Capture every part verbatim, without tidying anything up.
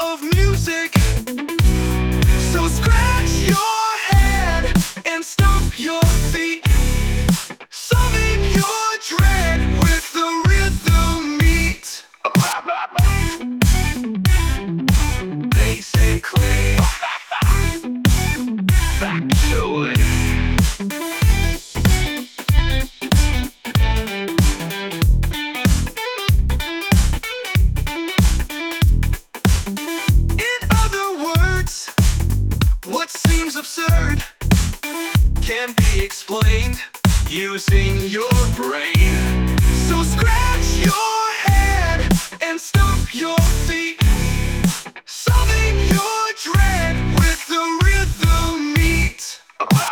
of music. So scratch your head and stomp your feet, solving your dread with the rhythm beat. Basically, factually. What seems absurd can be explained using your brain. So scratch your head and stomp your feet, solving your dread with the rhythm beat.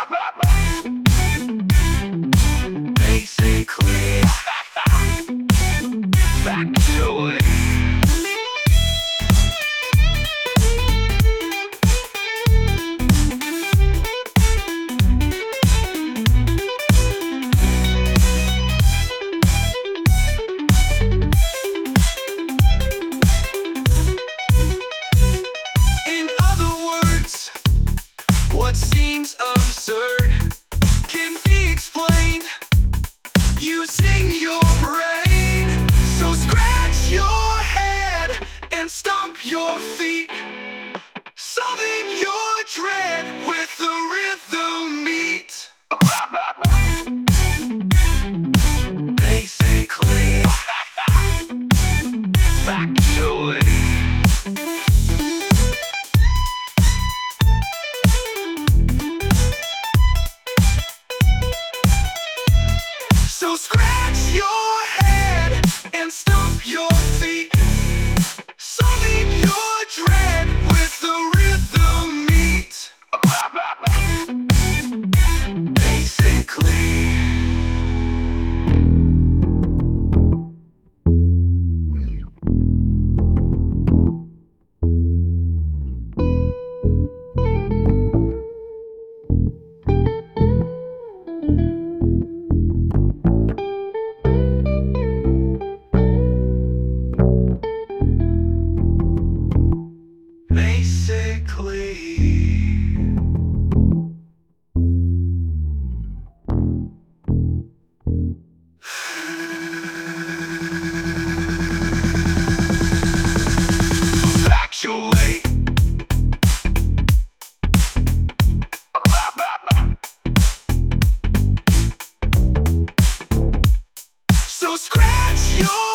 Basically, factually. What seems absurd can be explained using your brain. So scratch your head and stomp your feet, solving your dread with the rhythm beat. Basically, factually. So scratch your head and stomp your feet, solving your dread with the rhythm beat. Basically. Factually. So scratch your